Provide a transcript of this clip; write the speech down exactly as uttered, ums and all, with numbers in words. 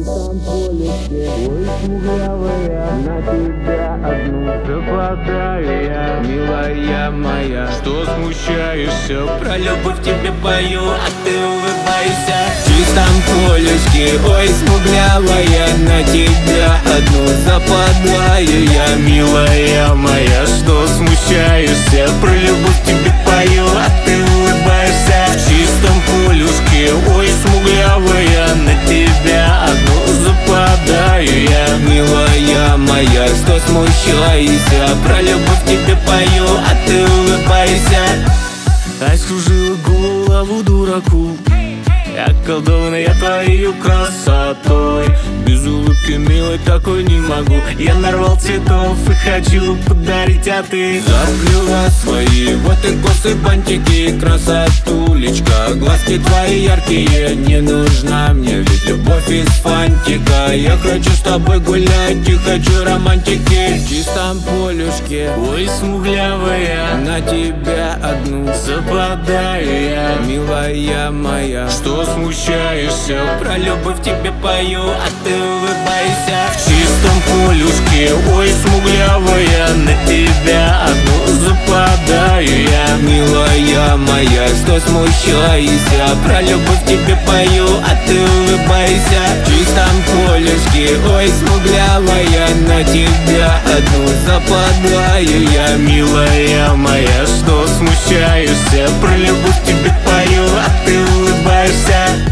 чистом полюсе. Ой, смуглявая, на тебя одну западаю я, милая моя. Что смущаешься? Про любовь тебе пою, а ты улыбайся. В чистом полюске, ой, смуглявая, на тебя одну западаю я, милая моя. Что смущаешься? Про любовь тебе пою, а ты улыбайся. В чистом полюске, ой, смуглявая, на тебя одну западаю я, милая моя. Что смущаешься? Про любовь тебе пою, а ты улыбайся. Ай, служила голову дураку, я околдованный я твоей красотой. Без улыбки, милой, такой не могу. Я нарвал цветов и хочу подарить, а ты заплела свои вот и косы, бантики, красотулечка. Глазки твои яркие, не нужна мне, ведь любовь из фантика. Я хочу с тобой гулять и хочу романтики. В чистом полюшке, ой, смуглявая, на тебя одну западаю я, милая моя. Что смущаешься? Про любовь тебе пою, а ты улыбайся. В чистом полюске, ой, смуглявая, на тебя одну западаю я, милая моя. Что смущаешься? Про любовь тебе пою, а ты улыбайся. В чистом полюске, ой, смуглявая, на тебя одну западаю я, милая моя. Что смущаешься? Про любовь тебе пою, а ты улыбаешься.